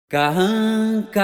Carranca,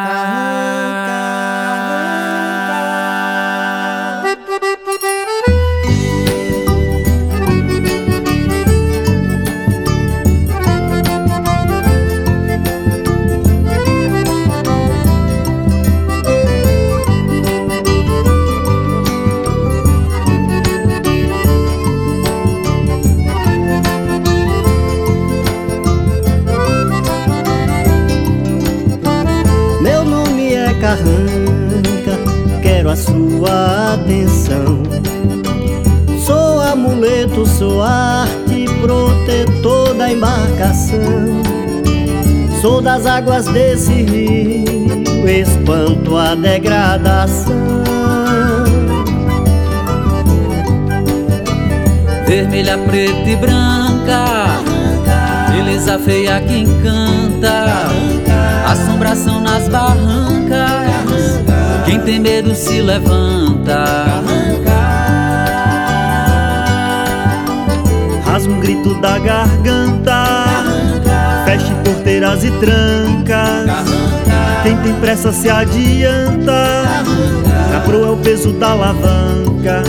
Carranca, quero a sua atenção. Sou amuleto, sou arte, protetor da embarcação. Sou das águas desse rio, espanto a degradação. vermelha, preta e branca, beleza feia que encanta, assombração nas barrancas, quem tem medo se levanta. Rasga um grito da garganta, feche porteiras e tranca. Quem tem pressa se adianta, na proa é o peso da alavanca.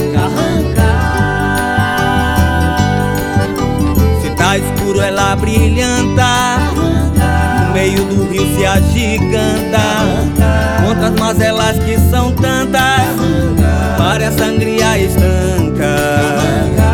Se tá escuro ela brilhanta, no meio do rio se agiganta, contra as mazelas que são tantas, para a sangria estanca.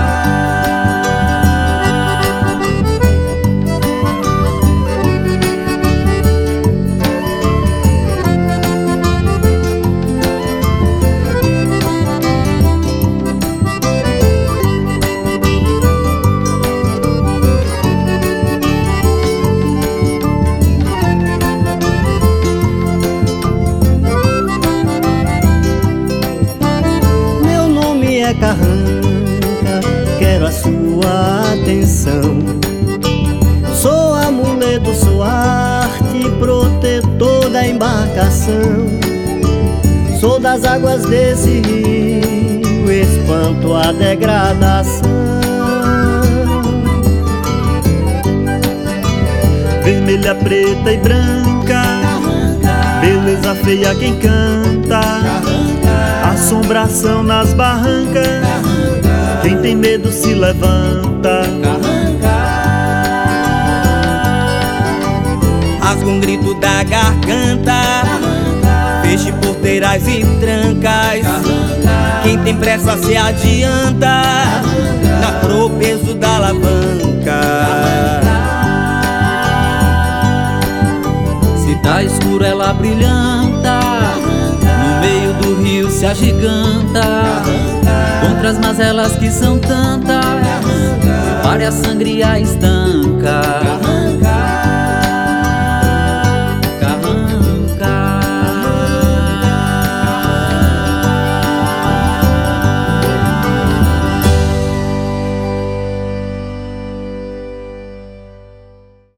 Carranca, quero a sua atenção. Sou amuleto, sou arte, protetor da embarcação. Sou das águas desse rio, espanto a degradação. Vermelha, preta e branca, beleza feia quem canta, assombração nas barrancas, quem tem medo se levanta. Rasga um grito da garganta, feche porteiras e trancas, quem tem pressa se adianta, na proa o peso da alavanca. Se tá escuro ela brilhanta, no meio do rio se agiganta, contra as mazelas que são tantas, para a sangria estanca.